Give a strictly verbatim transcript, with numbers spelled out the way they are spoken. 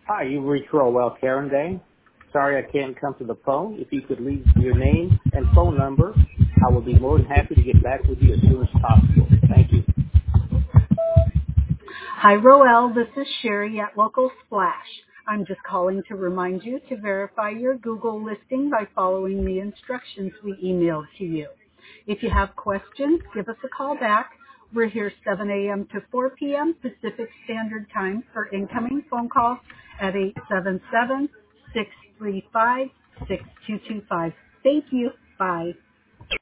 Hi, you've reached Rowell Carradine. Sorry I can't come to the phone. If you could leave your name and phone number, I will be more than happy to get back with you as soon as possible. Thank you. Hi, Roel. This is Sherry at Local Splash. I'm just calling to remind you to verify your Google listing by following the instructions we emailed to you. If you have questions, give us a call back. We're here seven a.m. to four p.m. Pacific Standard Time for incoming phone calls at eight seven seven, six three five, six two two five. Thank you. Bye.